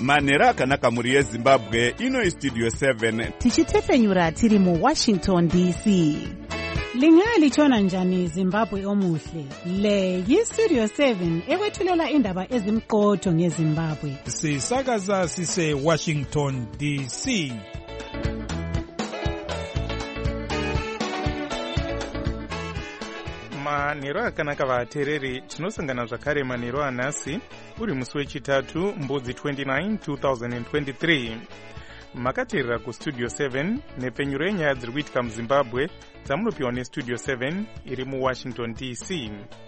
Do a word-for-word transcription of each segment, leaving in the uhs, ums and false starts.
manhero akanaka mhuri yezimbabwe. Ino istudio seven tichitefenyura tiri muwashington D C. Lingalitshona njani Zimbabwe omuhle? Le yistudio seven ekwethulela indaba ezimqotho ngeZimbabwe. Sisakaza sise Washington D C. Manhero akanaka vatereri, tinosangana zvakare manhero anhasi uri musi wechitatu mbudzi twenty-nine two thousand twenty-three. Makateerera kustudio seven nepfenyuro yenyaya dziri kuitika muZimbabwe dzamunopiwa nestudio seven iri muWashington D C.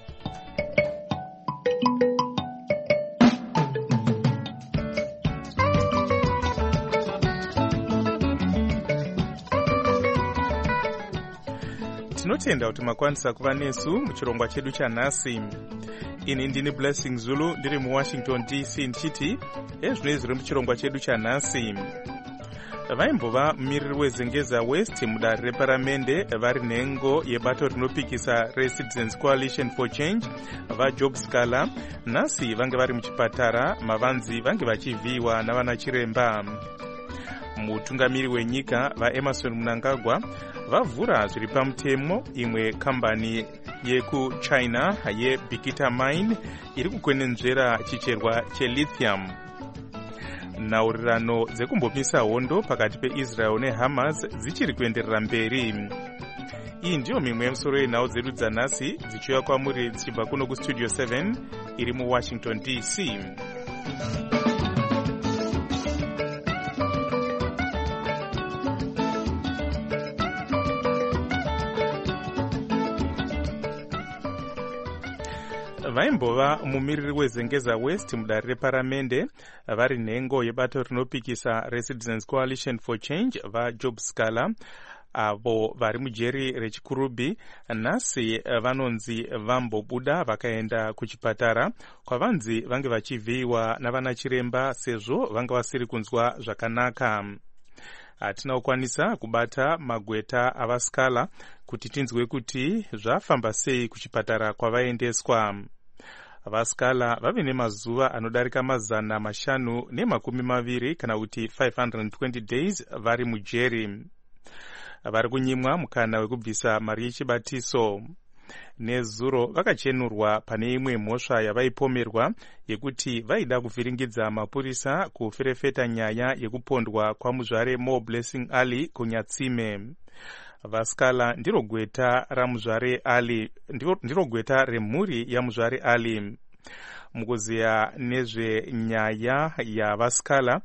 Tinotenda kuti makwanisa kuva nesu muchirongwa chedu chanhasi. Ini ndini Blessing Zulu ndiri muWashington D C ndichiti ezvinoi zviri muchirongwa chedu chanhasi. Vaimbova mumiriri wezengeza West mudare reparamende vari nhengo yebato rinopikisa reCitizens Coalition for Change vaJob Scala nhasi vange vari muchipatara, mavanzi vange vachivhiyiwa navana chiremba. Mutungamiri wenyika vaEmerson Mnangagwa vavhura zviri pamutemo imwe kambani yekuchina yeBikita Mine iri kukwenenzvera chicherwa chelithium. Nhaurirano dzekumbomisa hondo pakati peIsrael neHamas dzichiri kuenderera mberi. Iyi ndiyo mimwe yemusoro yenhau dzedu dzanhasi dzichiuya kwamuri dzichibva kuno kustudio seven iri muWashington D C. Vaimbova mumiriri wezengeza West mudare reparamende vari nhengo yebato rinopikisa reCitizens Coalition for Change vaJob Scala avo vari mujeri rechikurubhi nhasi vanonzi vambobuda vakaenda kuchipatara kwavanzi vange vachivhiyiwa navana chiremba sezvo vanga vasiri kunzwa zvakanaka. Hatina kukwanisa kubata magweta avaScala kuti tinzwe kuti zvafamba sei kuchipatara kwavaendeswa. VaScala vave nemazuva anodarika mazana mashanu nemakumi maviri kana kuti five hundred twenty days vari mujeri. Vari kunyimwa mukana wekubvisa mari yechibatiso. Nezuro vakachenurwa pane imwe mhosva yavaipomerwa yekuti vaida kuvhiringidza mapurisa kuferefeta nyaya yekupondwa kwamuzvare Mo Blessing Ali kunyatsime. VaScala ndiro gweta ramuzvare Ali, ndiro gweta remhuri yamuzvare Ali. Mukuziya nezvenyaya yavaScala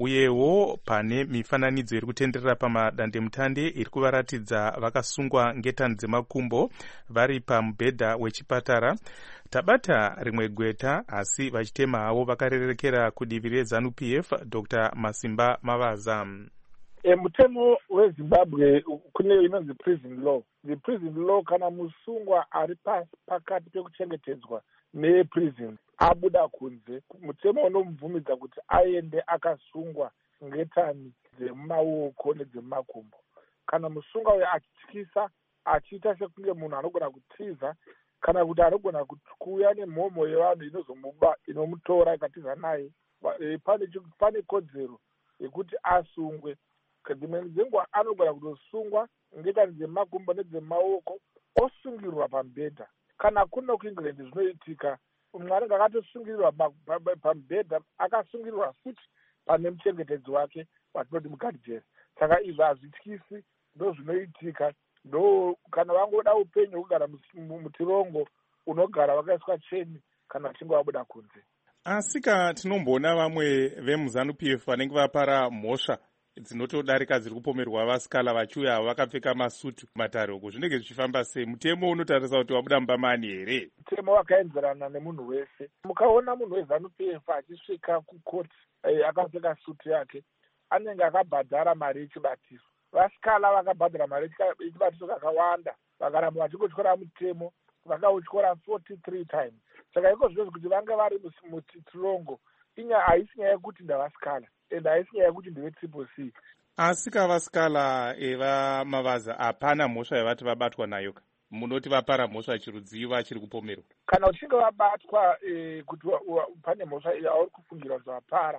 uyewo pane mifananidzo iri kutenderera pamadandemutande iri kuvaratidza vakasungwa ngetani dzemakumbo vari pamubhedha wechipatara. Tabata rimwe gweta asi vachitema havo vakarerekera kudivi reZanu-P F Doctor Masimba Mavaza. E, mutemo weZimbabwe kune inonzi prison law. The prison law kana musungwa ari pakati pekuchengetedzwa neprison abuda kunze, mutemo unomubvumidza kuti aende akasungwa ngetani dzemumaoko nedzemumakumbo. Kana musungwa uyo achityisa achiita sekunge munhu anogona kutiza kana kuti anogona kuuya nemhomo yevanhu inozomuba inomutora ikatiza naye, pane pane kodzero yekuti asungwe. Dzimwe dzenguva anogona kutosungwa ngetani dzemakumbo nedzemaoko osungirwa pamubhedha. Kana kuno kuEngland zvinoitika umwe anenge akatosungirirwa pamubhedha akasungirirwa futi pane muchengetedzi wake watinoti mukadhijeri. Saka izvi hazvityisi, ndo zvinoitika. Ndo kana vangoda upenyu hwekugara mutirongo unogara vakaiswa cheni kana vachinge vabuda kunze. Asika tinomboona vamwe vemuZanu-P F vanenge vapara mhosva dzinotodarika dziri kupomerwa vaScala vachiuya vakapfeka masutu matare uko zvinenge zvichifamba sei? Mutemo unotarisa kuti wabuda mubamani here? Mutemo wakaenzerana nemunhu wese. Mukaona munhu weZanu-P F achisvika kukoti eh, akapfeka sutu yake anenge akabhadhara mari yechibatiso. VaScala vakabhadhara mari yechibatiso kakawanda, vakaramba vachikotyora mutemo, vakautyora forty-three times. Saka iko zvinonzi kuti vanga vari mutirongo. Inya haisi nyaya yekuti ndavaScala ende haisi nyaya yekuti ndive triple C. Asika vaScala eva Mavaza hapana mhosva yavati vabatwa nayo ka? Munoti vapara mhosva chirudzivi vachiri kupomerwa? Kana uchinge vabatwa eh, kuti pane mhosva iyo auri kufungira kuti vapara,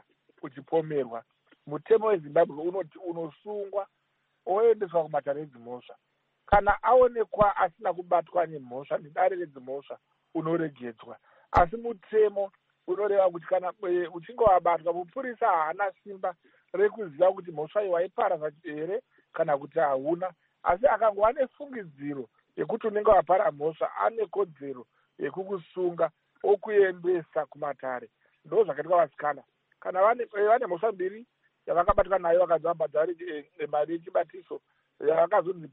uchipomerwa. Mutemo weZimbabwe unoti unosungwa oendeswa kumatare edzimhosva. Kana aonekwa asina kubatwa nemhosva nedare redzimhosva unoregedzwa. Asi mutemo unoreva kuti kana uchinge wabatwa, mupurisa haana simba rekuziva kuti mhosva iyi waipara here kana kuti hauna, asi akangova nefungidziro yekuti unenge wapara mhosva, ane kodzero yekukusunga okuendesa kumatare. Ndo zvakaitwa vasikana. Kana vane vane mhosva mbiri yavakabatwa nayo vakadzi vabhadhara mari yechibatiso yavakazonzi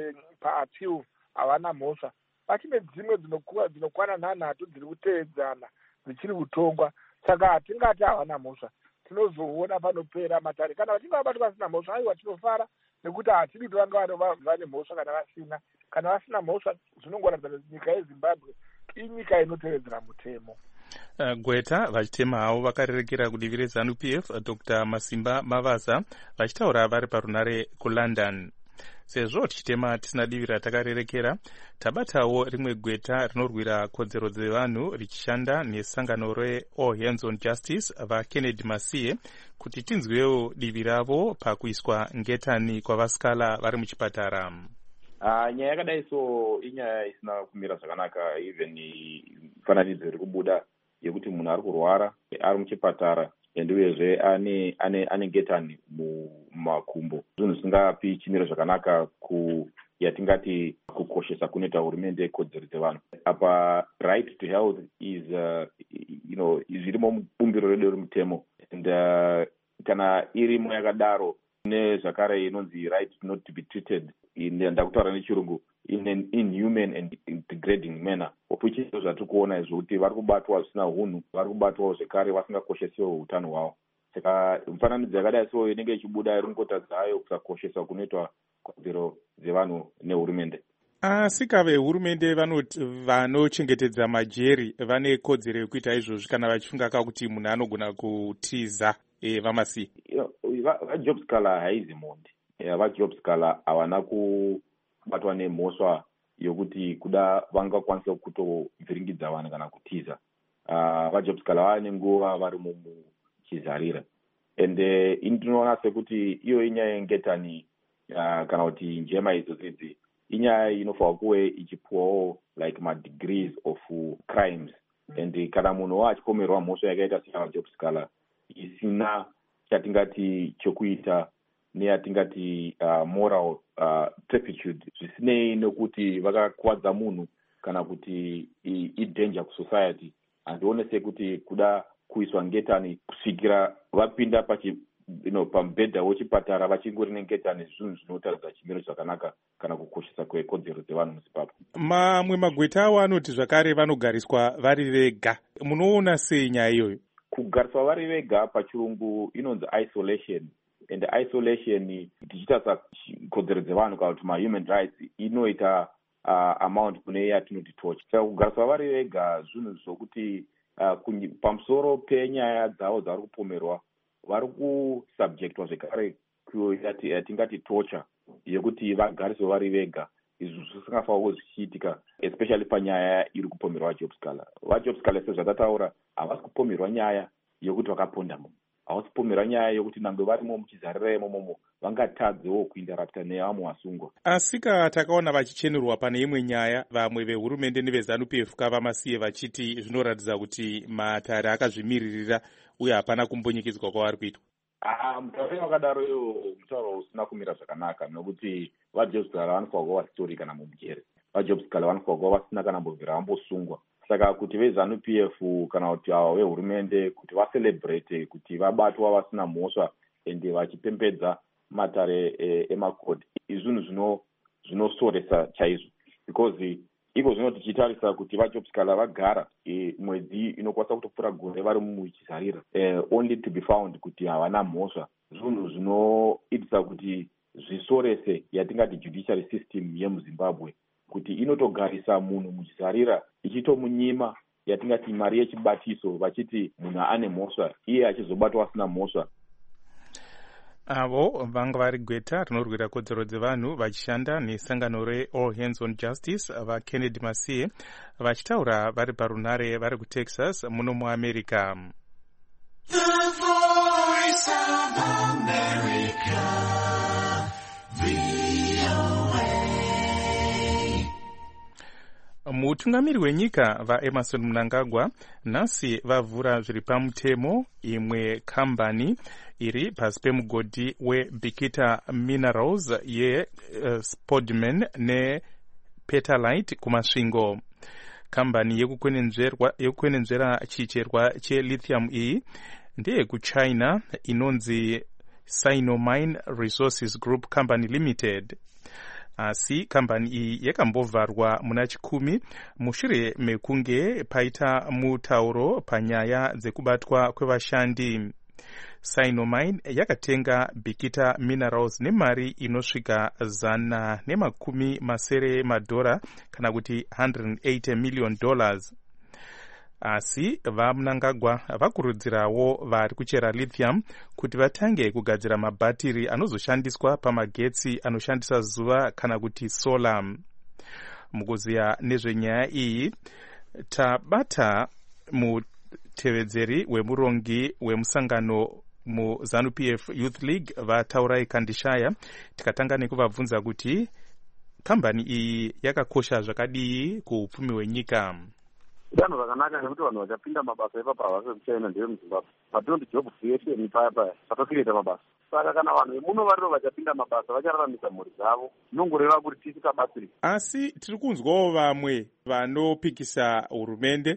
paappeal havana mhosva, pachine dzimwe dzinokwana nhanhatu dziri kuteedzana dzichiri kutongwa. Saka hatingati havana mhosva, tinozoona panopera matare. Kana vachinge vabatwa vasina mhosva, aiwa tinofara, nekuti hatidi kuti vange vane mhosva kana vasina. Kana vasina mhosva zvinongoratidza kuti nyika yeZimbabwe inyika inotevedzera mutemo. Uh, Gweta vachitema havo vakarerekera kudivi reZANU P F Dr Masimba Mavaza vachitaura vari parunare kuLondon. Sezvo tichitema tisina divi ratakarerekera, tabatawo rimwe gweta rinorwira kodzero dzevanhu richishanda nesangano reAll Hands on Justice vaKennedy Masiye kuti tinzwewo divi ravo pakuiswa ngetani kwavasikala vari muchipatara. Uh, nyaya yakadai so inyaya isina kumira zvakanaka. Even fananidzo iri kubuda yekuti munhu ari kurwara ari muchipatara ende uyezve ane ane ane ngetani mumakumbo, zvinhu zvisingapi chimiro zvakanaka ku yatingati kukoshesa kunoita hurumende kodzero dzevanhu. Apa right to health is uh, you know zvirimo mubumbiro redu remutemo, and uh, kana irimo yakadaro nezvakare inonzi right not to be treated in ndakutaura nechirungu in an inhuman and degrading manner, opichi zvatiri kuona izvoti vari kubatwa zvisina hunhu, vari kubatwawo zvekare vasingakoshesiwo utano hwavo. Saka mufananidzo yakadai so inenge ichibuda iri mukota dzayo kusakosheswa kunoitwa kodzero dzevanhu nehurumende. Asika vehurumende vanochengetedza majeri vane kodzero yekuita izvozvi kana vachifunga kakuti munhu anogona kutiza e, vamasi vaJob Scaler haizi mondi. vaJob Scaler havana kubatwa nemhosva yokuti kuda vangakwanisa kutovhiringidza vanhu kana kutiza. Uh, vaJob Scaler vane nguva vari muchizarira, ende ini tinoona sekuti iyo inyaya yengetani uh, kana kuti njema idzodzi inyaya inofanwa kuve ichipuwawo like madegrees of crimes, ende kana munhu achipomerwa mhosva yakaita sevaJob Scaler isina chatingati chokuita neyatingati uh, moral uh, turpitude, zvisinei nekuti vakakwadza munhu kana kuti idanger kusociety, handione sekuti kuda kuiswa ngetani kusvikira vapinda pachi you know, pamubhedha wechipatara vachingori nengetani zvinhu zvinotaridza chimiro zvakanaka kana kukoshesa kwekodzero dzevanhu muZimbabwe. Mamwe magweta avo anoti zvakare vanogariswa vari vega. Munoona sei nyaya iyoyo? Kugariswa vari vega pachirungu inonzi isolation, and isolation tichitarisa kodzero dzevanhu kana kuti mahuman rights inoita uh, amount kune yatinoti torture. Saka kugariswa vari vega zvinhu zvokuti uh, pamusoro penyaya dzavo dzavari kupomerwa vari kusubjectwa zvekare yatingati torture yekuti vagariswe vari vega. Izvi zvisingafanira zvichiitika especially panyaya iri kupomerwa vaJob Scaler. VaJob Scaler sezvatataura havasi kupomerwa nyaya yokuti vakaponda munhu, havasi kupomerwa nyaya yokuti nangwe varimo muchizarira imomo vangatadzewo kuindarapta nevamwe vasungwa. Asika takaona vachichenerwa pane imwe nyaya vamwe vehurumende neveZANU P F kavamasiye vachiti zvinoratidza kuti matare akazvimiririra uye hapana kumbunyikidzwa kwavari kuitwa. Ah, mutauro wakadaro iyo mutauro usina kumira zvakanaka, nokuti vaJob Scaler vanofanira kuva vasitori kana mumujere. VaJob Scaler vanofanira kuva vasina kana mbobvira vambosungwa. Saka kuti veZANU P F kana kuti avo vehurumende kuti vacelebrate kuti vabatwa vasina mhosva ende vachipembedza matare emakodi, izvinhu zvinosoresa chaizvo, because iko zvino tichitarisa kuti vaJob Scaler vagara e, mwedzi inokwanisa kutopfuura gore vari muchizarira uh, only to be found kuti havana mhosva, zvinhu zvinoitisa kuti zvisorese yatingati judiciary system yemuZimbabwe, kuti inotogarisa munhu muchizarira ichitomunyima yatingati mari yechibatiso vachiti munhu ane mhosva iye achizobatwa asina mhosva. Avo vanga vari gweta rinorwira kodzero dzevanhu vachishanda nesangano reAll Hands on Justice vaKennedy Masiye vachitaura vari parunare vari kuTexas muno muAmerica. The voice of America, V O A. Mutungamiri wenyika vaEmerson Mnangagwa nhasi vavhura zviri pamutemo imwe kambani iri pasi pemugodhi weBikita Minerals yeSpodman nePetalite kumasvingo. Kambani yekukwenenzvera chicherwa chelithium iyi ndeye kuChina inonzi Sinomine Resources Group Company Limited. Asi kambani iyi yakambovharwa muna chikumi mushure mekunge paita mutauro panyaya dzekubatwa kwevashandi. Sinomine yakatenga Bikita Minerals nemari inosvika zana nemakumi masere madhora kana kuti one hundred eighty million dollars. Asi vaMnangagwa vakurudzirawo vari kuchera lithium kuti vatange kugadzira mabhatiri anozoshandiswa pamagetsi anoshandisa zuva kana kuti solar. Mukuziya nezvenyaya iyi tabata mutevedzeri wemurongi wemusangano muZANU-P F Youth League vaTaurai Kandishaya, tikatanga nekuvabvunza kuti kambani iyi yakakosha zvakadii kuupfumi hwenyika. Danho rakanaka nekuti vanhu vachapinda mabasa ipapa havasi kuchina ndeve muZimbabwe. Patinondi job creation paya paya patokireta mabasa. Saka kana vanhu vemuno varivo vachapinda mabasa vachararamisa mhuri dzavo, nongoreva kuti tisikabatsiri. Asi tiri kunzwawo vamwe vanopikisa hurumende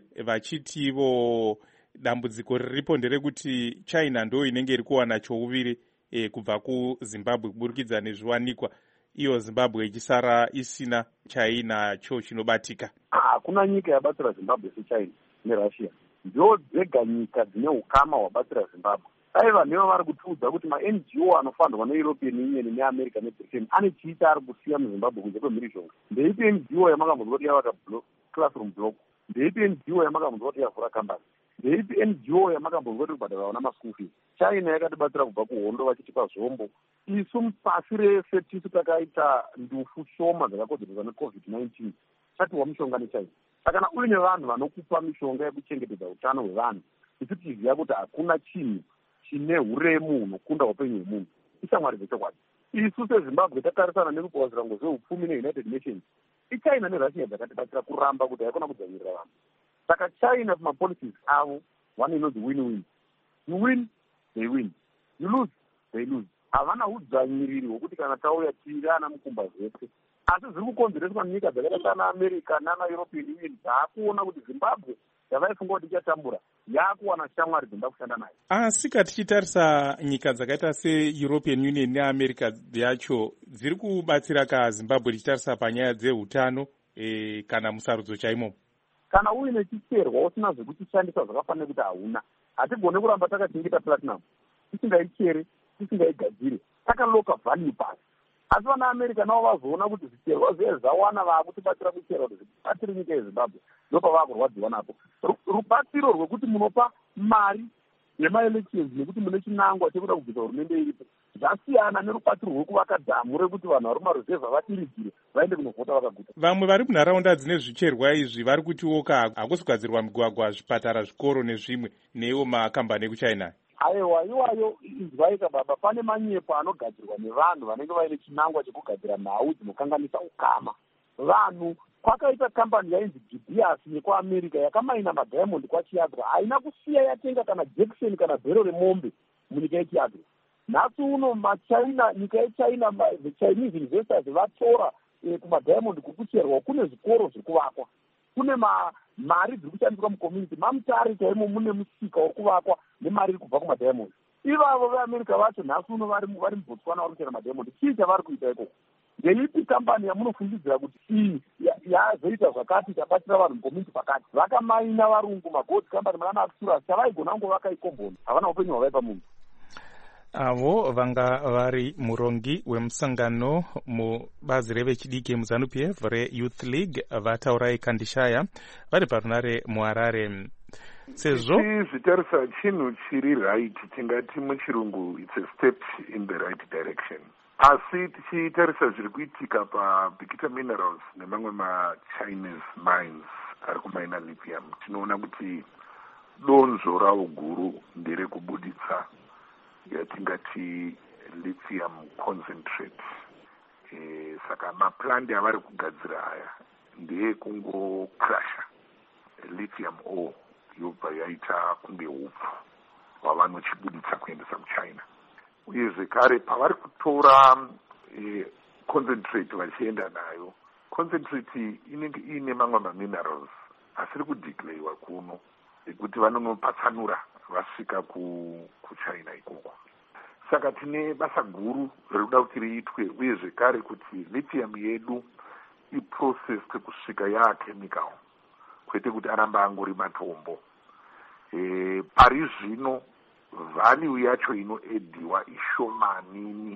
vachitivo dambudziko riripo nderekuti China ndo inenge iri kuwana chouviri e, kubva kuZimbabwe kuburikidza nezviwanikwa, iyo Zimbabwe ichisara isina chainacho chinobatika. Hakuna nyika yabatsira Zimbabwe seChina neRussia. Ndo dzega nyika dzine ukama hwabatsira Zimbabwe. Aiva nevo vari kutiudza kuti ma-N G O anofandwa neEuropean Union neAmerica neBritain ane chiita ari kusiya muZimbabwe kunze kwemhirishonga. Ndeipi N G O yamakambonzwa kuti yavaka classroom block? Ndeipi N G O yamakambonzwa kuti yavhura kambani? Ndeipi N G O yamakambonzwa kuti kubhadhara na school fees? China yakatibatsira kubva kuhondo vachitipa zvombo. Isu pasi rese tisu takaita ndufu shoma dzakakonzerwa neCovid nineteen chatiwa mishonga neChina. Saka kana uine vanhu vanokupa mishonga yekuchengetedza utano hwevanhu, isu tiziva kuti hakuna chinhu chine huremu hunokunda upenyu hwemunhu. Ishamwari dzechokwadi. Isu seZimbabwe tatarisana nekupawazira zveupfumi neUnited Nations. IChina neRussia dzakatibatsira kuramba kuti haikona kudzanyirira vanhu. Saka China mapolicies avo one inonzi win-win. You win, they win. You lose, they lose. Havana hudzanyiriri hwokuti kana tauya tiri ana mukumba zvese. Asi zviri kukonzereswa nyika dzakaita sana America nana European Union dzaakuona kuti Zimbabwe yavaifunga kuti ichatambura yakuwana shamwari dzinoda kushanda nayo. Asi tichitarisa nyika dzakaita seEuropean Union neAmerica yacho dziri kubatsira kaZimbabwe tichitarisa panyaya dzeutano e, kana musarudzo chaimo. Kana uine chicherwa usina zvekuchishandisa zvakafanira kuti hauna, hatigone kuramba takachengeta platinum tisingaicheri tisingaigadzire takaloka value pasi. Asi vana America navo vazoona kuti zvicherwa zviye zvawana vaakutibatsira kuchera kuti zvibatsire nyika yeZimbabwe, ndopa vakurwadziwa napo. Rubatsiro rwekuti munopa mari yemaelections nekuti mune chinangwa chekuda kubvisa hurumende iripo zvasiyana nerubatsiro rwekuvaka dhamu rekuti vanhu vari mumaruzevha vatiridzire vaende kunovhota vakaguta. Vamwe vari munharaunda dzine zvicherwa izvi vari kutiwoka hakusi kugadzirwa migwagwa, zvipatara, zvikoro nezvimwe neiwo makambani ekuChina. Aiwa, iwayo izwaika baba, pane manyepo anogadzirwa nevanhu vanenge vaine chinangwa chekugadzira nhau dzinokanganisa ukama. Vanhu kwakaita kambani yainzi Gibeas yekuAmerica yakamaina madiamond kwaChiagra, haina kusiya yatenga kana Jackson kana bhero remombe munyika yeChiagra. Nhasi uno maChina, nyika yeChina, the Chinese investors vatora eh, kumadiamond kukucherwa, kune zvikoro zviri kuvakwa, kune ma mari dziri kushandiswa mucommunity, mamutare chaimo mune musika uri kuvakwa nemari iri kubva kumadiamond. Ivavo veAmerica vacho nhasi uno vari vari muBotswana vari kuchera madiamond. Chii chavari kuita ikoko? Ndeipi kambani yamunofungidzira kuti iyi yazoita zvakati ikabatsira vanhu mucommunity pakati? Vakamaina varungu magold company mana Arcturus chavaigona kungovaka ikomboni, havana upenyu hwavaipa munhu. Avo vanga vari murongi wemusangano mubazi revechidiki muZANU-P F reYouth League vaTaurai Kandishaya vari parunare muHarare. Sezvo zvitarisa chinhu chiri right, tingati muchirungu it's a step in the right direction. Asi tichitarisa zviri kuitika paBikita Minerals nemamwe maChinese mines ari kumaina lithium, tinoona kuti donzvo rawo guru ndere kubuditsa yatingati lithium concentrate. E, saka maplandi avari kugadzira aya ndeekungokrasha lithium ore yobva yaita kunge upfu hwavanochibuditsa kuendesa kuchina. Uye zvekare pavari kutora e, concentrate vachienda nayo, concentrate inenge iine mamwe maminerals asiri kudeclarewa kuno ekuti vanonopatsanura vasvika ku, kuchina ikoko. Saka tine basa guru rikuda kuti riitwe, uye zvekare kuti lithium yedu iprocessed kusvika yaachemical, kwete kuti aramba angori matombo. E, pari zvino value yacho inoediwa ishomanini.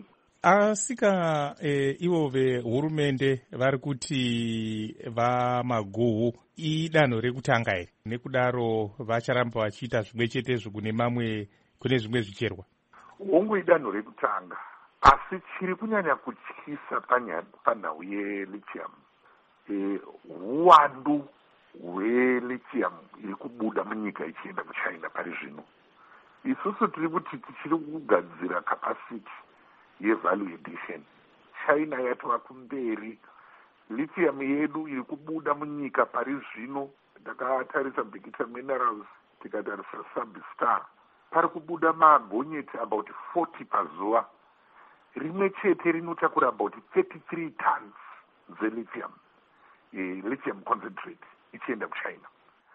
Asika e, ivo vehurumende vari kuti vamaguhu idanho rekutanga here, nekudaro vacharamba vachiita zvimwe chetezvo kune mamwe kune zvimwe zvicherwa? Hongu idanho rekutanga, asi chiri kunyanya kutyisa panhau yelithium e, uwandu hwelithium iri kubuda munyika ichienda kuchina pari zvino. Isusu tiri kuti tichiri kugadzira capacity yevalue addition. China yatova kumberi, lithium yedu iri kubuda munyika pari zvino. Ndakatarisa Bikita Minerals, tikatarisa Substar, pari kubuda magonyeti about forty pazuva. Rimwe chete rinotakura about thirty-three tons zelithium, e, lithium concentrate ichienda kuchina.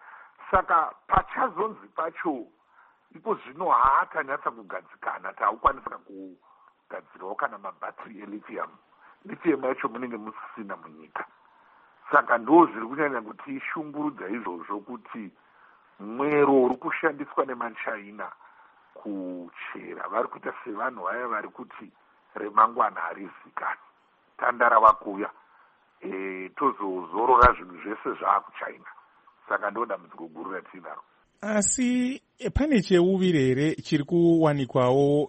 Saka pachazonzi pacho ipo zvino haatanyatsa kugadzikana, taukwanisa kugadzirawo kana mabhatiri elithium. Lithium yacho munenge musisina munyika. Saka ndo zviri kunyanya kuti ishungurudza izvozvo kuti mwero uri kushandiswa nemachina kuchera vari kuita sevanhu vaya vari kuti remangwana harizikani, tandara vakuya e, tozozorora zvinhu zvese zvaakuchina. Saka ndo dambudziko guru ratinaro. Asi pane cheuviri here chiri kuwanikwawo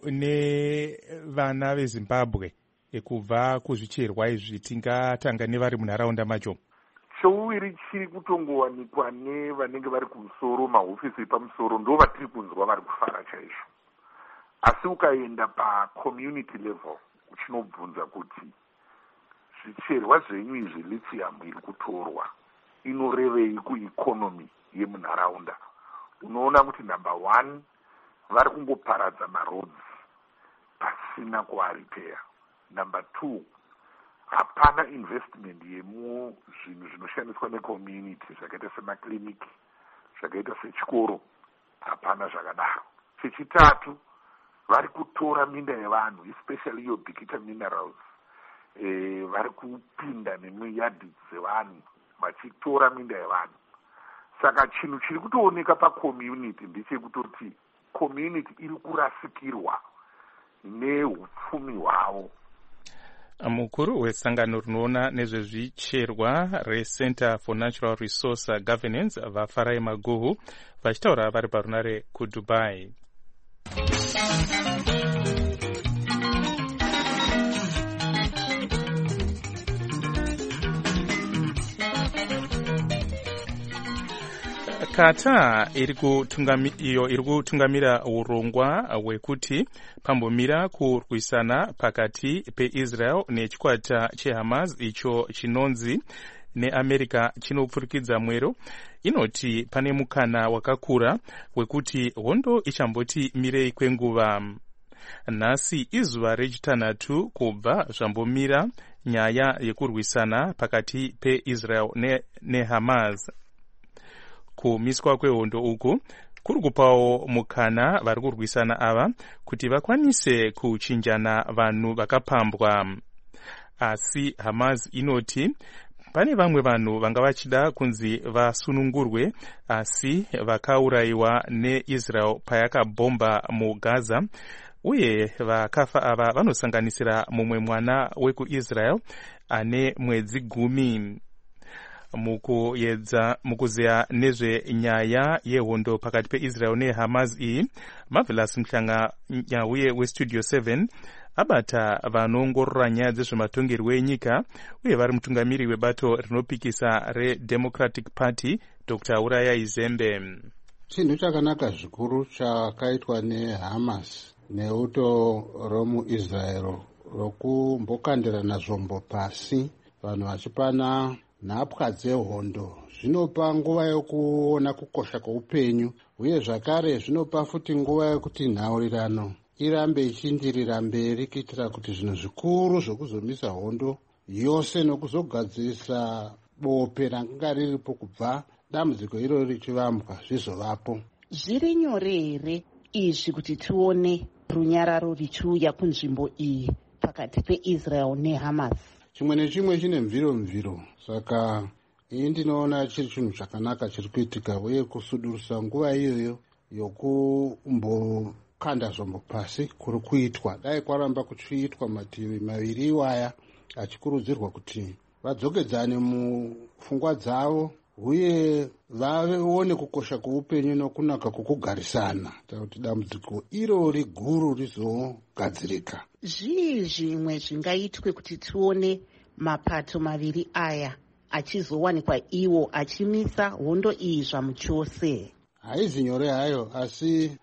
nevana veZimbabwe kubva kuzvicherwa izvi, tingatanga nevari munharaunda macho? Cheuviri chiri kutongowanikwa nevanenge vari kumusoro, mahofisi pamusoro, ndo vatiri kunzwa vari kufara chaizvo. Asi ukaenda pacommunity level uchinobvunza kuti zvicherwa zvenyu izvi lithium iri kutorwa inorevei kueconomy yemunharaunda, unoona kuti number one, vari kungoparadza maroads pasina kuaripeya. Number two, hapana investment yemu zvinhu zvinoshandiswa necommunity zvakaita semakliniki, zvakaita sechikoro, hapana zvakadaro. Chechitatu, vari kutora minda yevanhu, especially iyo Bikita Minerals, e, vari kupinda nemuyadhi dzevanhu vachitora minda yevanhu. Saka chinhu chiri kutooneka pacommunity ndechekutoti community iri kurasikirwa neupfumi hwavo. Mukuru wesangano rinoona nezvezvicherwa reCenter for Natural Resource Governance vaFarai Maguhu vachitaura vari parunare kuDubai. Qatar iri iyo iri kutungamira urongwa hwekuti pambomira kurwisana pakati peIsrael nechikwata cheHamas icho chinonzi neAmerica chinopfurikidza mwero, inoti pane mukana wakakura wekuti hondo ichamboti mirei kwenguva. Nhasi izuva rechitanhatu kubva zvambomira nyaya yekurwisana pakati peIsrael ne, neHamas. Kumiswa kwehondo uku kuri kupawo mukana vari kurwisana ava kuti vakwanise kuchinjana vanhu vakapambwa. Asi Hamas inoti pane vamwe vanhu vanga vachida kunzi vasunungurwe asi vakaurayiwa neIsrael payakabhomba muGaza, uye vakafa ava vanosanganisira mumwe mwana wekuIsrael ane mwedzi gumi. Mukuyedza mukuzeya nezvenyaya yehondo pakati peIsrael neHamas iyi, Marvelous Mhlanga nyauye weStudio seven abata vanoongorora nyaya dzezvematongerwo enyika uye vari mutungamiri webato rinopikisa reDemocratic Party Doctor Uraya Izembe. Chinhu chakanaka zvikuru chakaitwa neHamas neuto romuisraeri rokumbokandirana zvombo pasi vanhu vachipana nhapwa dzehondo zvinopa nguva yokuona kukosha kweupenyu, uye zvakare zvinopa futi nguva yokuti nhaurirano irambe ichindirira mberi kuitira kuti zvinhu zvikuru zvokuzomisa hondo yose nokuzogadzirisa bope ranga riripo kubva dambudziko iroro richivambwa zvizovapo. Zviri nyore here izvi kuti tione runyararo richiuya kunzvimbo iyi pakati peIsrael neHamas? Chimwe nechimwe chine mviro mviro, saka iyi ndinoona chiri chinhu chakanaka chiri kuitika, uye kusudurisa nguva iyoyo yokumbokanda zvombo pasi kuri kuitwa. Dai kwaramba kuchiitwa mativi maviri iwaya achikurudzirwa kuti vadzokedzane mupfungwa dzavo uye vaone kukosha kweupenyu nokunaka kwokugarisana kuti dambudziko irori guru rizogadzirika. Zvii zvimwe zvingaitwe kuti tione mapato maviri aya achizowanikwa iwo achimisa hondo iyi zvamuchose? Haizi nyore hayo, asi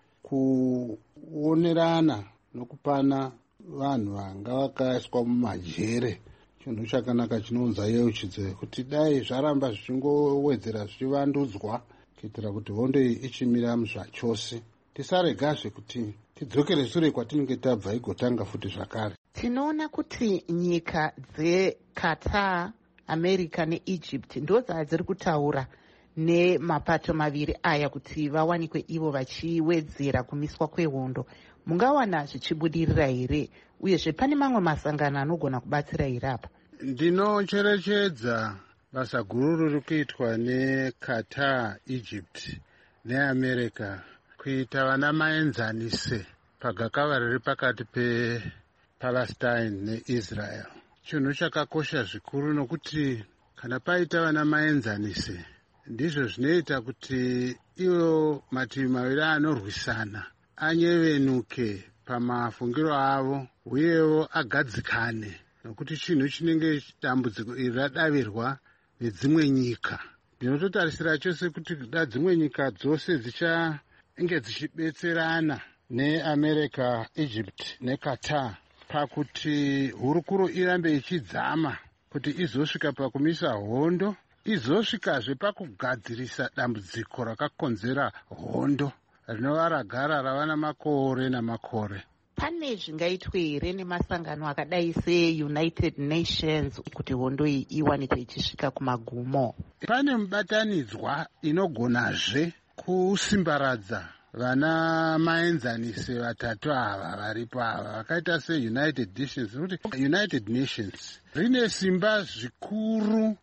kuonerana nokupana vanhu vanga vakaiswa mumajere chinhu chakanaka chinounza yeuchidze kuti dai zvaramba zvichingowedzera zvichivandudzwa kuitira kuti hondo iyi ichimira zvachose, tisaregazve kuti tidzokere shure kwatinenge tabva igotanga futi zvakare. Tinoona kuti nyika dzeQatar, America neEgypt ndo dzadziri kutaura nemapato maviri aya kuti vawanikwe ivo vachiwedzera kumiswa kwehondo. Mungawana zvichibudirira here, uyezve pane mamwe masangano anogona kubatsira here apa? Ndinocherechedza basa guru riri kuitwa neQatar, Egypt neAmerica kuita vana maenzanise pagakava riri pakati pePalestine neIsrael. Chinhu chakakosha zvikuru nokuti kana paita vana maenzanise ndizvo zvinoita kuti ivo mativi maviri anorwisana anyevenuke pamafungiro avo uyewo agadzikane, nokuti chinhu chinenge dambudziko iri radavirwa nedzimwe nyika. Ndinototarisira chose kuti da dzimwe nyika dzose dzichange dzichibetserana neAmerica, Egypt neQatar pakuti hurukuro irambe ichidzama kuti izosvika pakumisa hondo, izosvikazve pakugadzirisa dambudziko rakakonzera hondo rinova ragara rava namakore namakore. Pane zvingaitwe here nemasangano akadai seUnited Nations kuti hondo iyi iwanikwe ichisvika kumagumo? Pane mubatanidzwa inogonazve kusimbaradza vana maenzanise vatatu ava varipo ava vakaita seUnited Nations. United Nations rine simba zvikuru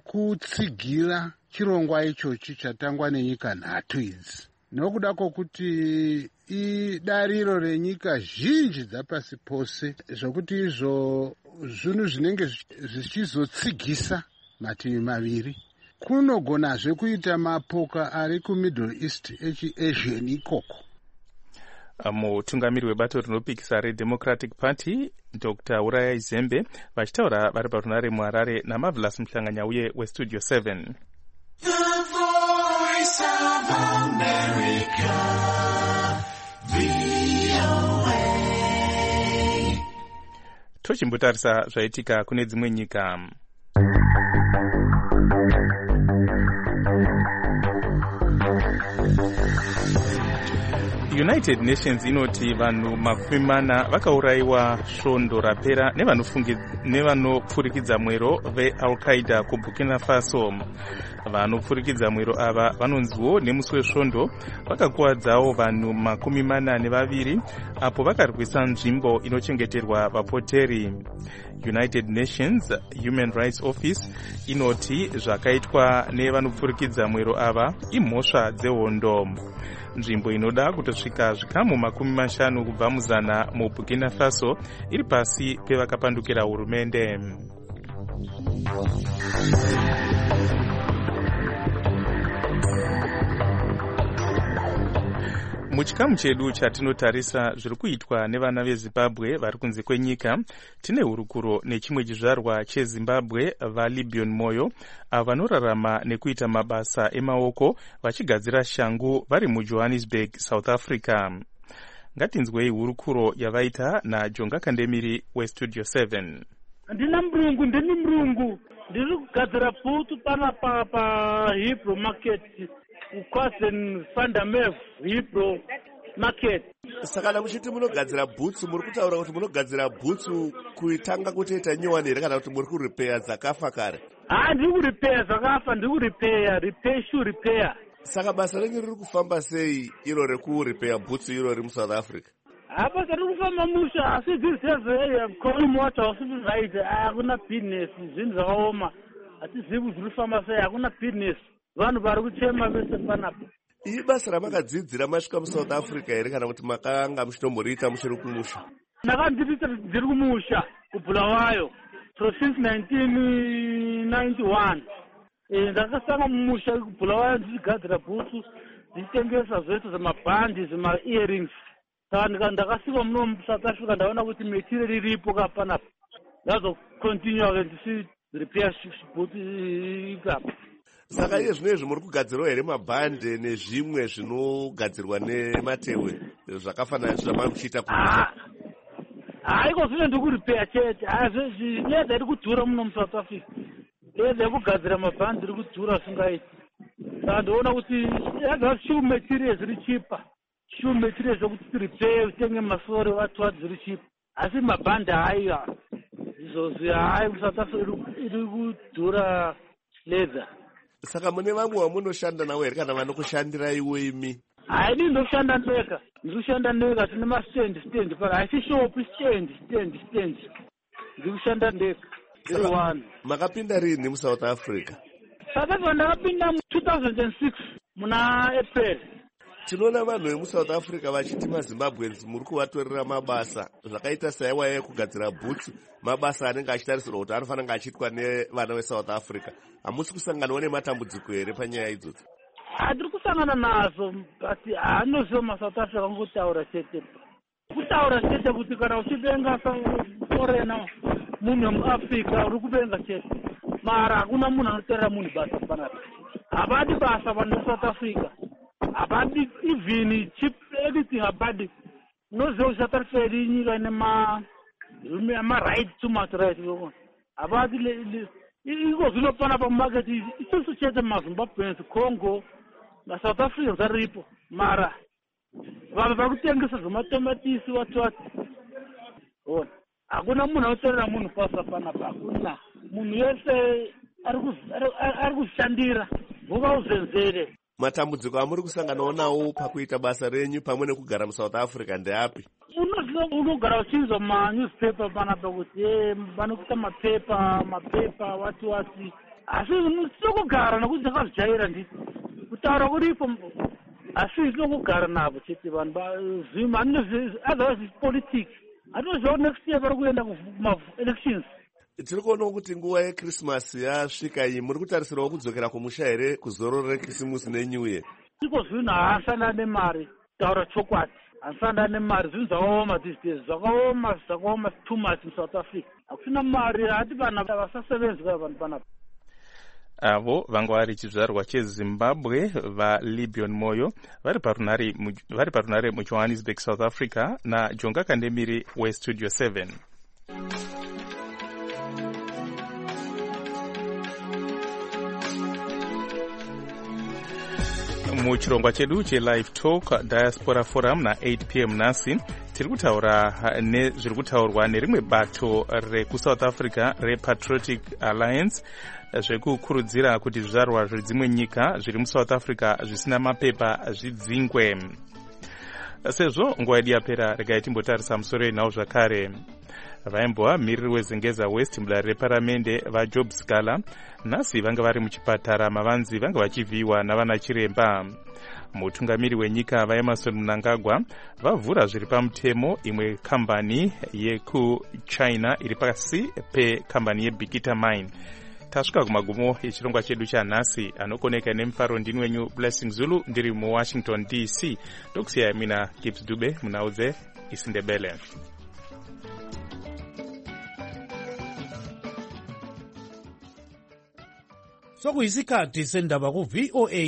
yokutsigira chirongwa ichochi chatangwa nenyika nhatu idzi, nokuda kwokuti idariro renyika zhinji dzapasi pose zvokuti izvo zvinhu zvinenge zvichizotsigisa mativi maviri. Kunogonazve kuita mapoka ari kuMiddle East echiAsian ikoko. Mutungamiri webato rinopikisa reDemocratic Party Doctor Uraya Zembe vachitaura vari parunare muHarare naMarvelous Muhlanganya uye weStudio seven. The Voice of America, V O A. Tochimbotarisa zvaitika kune dzimwe nyika. United Nations inoti vanhu makumi mana vakaurayiwa svondo rapera nevanopfurikidza mwero veAl-Qaeda kuBurkina Faso. Vanopfurikidza mwero ava vanonziwo nemusi wesvondo vakakuwadzawo vanhu makumi mana nevaviri apo vakarwisa nzvimbo inochengeterwa vapoteri. United Nations Human Rights Office inoti zvakaitwa nevanopfurikidza mwero ava imhosva dzehondo. Nzvimbo inoda kutosvika zvikamu makumi mashanu kubva muzana muBurkina Faso iri pasi pevakapandukira hurumende. Muchikamu chedu chatinotarisa zviri kuitwa nevana veZimbabwe vari kunze kwenyika, tine hurukuro nechimwe chizvarwa cheZimbabwe vaLibion Moyo avo vanorarama nekuita mabasa emaoko vachigadzira shangu vari muJohannesburg, South Africa. ngatinzwei hurukuro yavaita najonga kandemiri westudio seven. Ndina mrungu ndini mrungu ndiri kugadzira bhutsu panapa pahebrew market kuquazen fundamev hebrew market. Saka muchiti munogadzira bhutsu muri kutaura kuti munogadzira bhutsu kuitanga kutoita nyowani here kana kuti muri kuripeya dzakafa kare? Ah, ndiri kuripeya dzakafa, ndiri kuripeya repair shoe repair. Saka basa renyu riri kufamba sei iro rekuripeya bhutsu iro riri muSouth Africa? Apa riri kufamba musha asi dziri kolumota usiri right, hakuna business, zvinhu zvakaoma. Hatizivi kuti riri kufamba sei, hakuna business. Vanhu vari kuchema vese panapa. Iri basa ramakadzidzira masvika muSouth Africa here kana kuti makanga muchitomboriita muchiri kumusha? Ndakandiita ndiri kumusha kuBulawayo so since nineteen ninety-one. Eh, ndakasanga mumusha kuBulawayo ndichigadzira bhutsu, ndichitengesa zvese zvemabhandi, zvema-earrings. Saka ndakasvika muno muSouth Africa ndaona kuti material iripo kapanapa. Ndazocontinue ndichirepair bhutsu ikapa. Saka iye zvino izvi muri kugadzirawo here mabhande nezvimwe zvinogadzirwa nematehwe zvakafanana nezvamari kuchiita kumusha? Haiko zvino ndiri kuripeya chete, leda iri kudhura muno muSouth Africa. Leda yekugadzira mabhande iri kudhura zvingaiti. Saka ndoona kuti yaga shoe materials iri chipa. Shoe materials zvokuti tiripeya utenge masoro watu watu ziri chipa. Asi mabhande haiya. Izvozvi hai muSouth Africa iri kudhura leda. Saka mune vamwe vamunoshanda navo here kana vanokushandira iwe imi? Haidi ndoshanda ndega, ndiri kushanda ndega, tine mastendi stendi pari, haisi shopu stendi stendi stendi, ndiri kushanda ndega, ndiri one. Makapinda rini muSouth Africa? South Africa ndakapinda mu two thousand six muna April. Tinoona vanhu vemuSouth Africa vachiti maZimbabweans muri kuvatorera mabasa zvakaita saiwa yekugadzira bhutsu, mabasa anenge achitarisirwa kuti anofanira kunge achiitwa nevana veSouth Africa. Hamusi kusanganawo nematambudziko here panyaya idzodzo? Hatiri kusangana nazo, but hanoziva maSouth Africa kungutaura chete. Kutaura chete kuti kana uchivenga forena munhu wemuAfrica uri kuvenga chete. Mara hakuna munhu anotorera munhu basa panapa. Havadi basa vanhu veSouth Africa. Abadi even chip anything abadi no zo South Africa nyika ine ma ma right too much right yoko abadi le iko zvinopana pa market isusu chete maZimbabweans Congo na South Africa zaripo mara vanhu vakutengesa zvematomatisi watu watu ona hakuna munhu anotorera munhu pasa panapa, hakuna munhu wese ari kushandira vuka uzenzere. Matambudziko amuri kusanganawo nawo pakuita basa renyu pamwe nekugara muSouth Africa ndeapi? Unogara uchinzwa manewspaper panapa kuti vanokuita mapepa mapepa watu wati, asi tinokugara nokuti ndakazvijaira nditi kutaura kuripo, asi tinokugara navo chete vanhu zvima otherwise politics. Hatinoziva next year vari kuenda kuma-elections. Tiri kuonawo kuti nguva yeChristmas yasvika iyi muri kutarisirawo kudzokera kumusha here kuzorora reKrisimusi neNew Year? Iko zvinhu haasanda nemari, taura chokwadi, haasanda nemari, zvinhu zvakaoma these days, zvakaoma zvakaoma too much in South Africa. Hakusina mari, hati vanhu vasasevenzi kana vanhu panapa. Avo vanga vari chizvarwa cheZimbabwe vaLibion Moyo vari parunare vari parunare muJohannesburg, South Africa naJonga Kandemiri weStudio seven. Muchirongwa chedu cheLive Talk Diaspora Forum na eight p m nasi tiri kutaura nezviri kutaurwa nerimwe bato rekuSouth Africa rePatriotic Alliance zvekukurudzira kuti zvizvarwa zvedzimwe nyika zviri muSouth Africa zvisina mapepa zvidzingwe. Sezvo nguva yedu yapera, regai timbotarisa musoro yenhau zvakare. Vaimbova miriri weZengeza West mudare reparamende vaJob Scala nhasi vanga vari muchipatara mavanzi vanga vachivhiyiwa navana chiremba. Mutungamiri wenyika vaEmerson Mnangagwa vavhura zviri pamutemo imwe kambani yekuChina iri pasi pekambani yeBikita Mine. Tasvika kumagumo echirongwa chedu chanhasi. Anokoneka nemufaro ndini wenyu Blessing Zulu ndiri muWashington D C. Ndokusiyai mina Gibbs Dube munaudze isindebele. Sokuyisikhathi sendaba ku V O A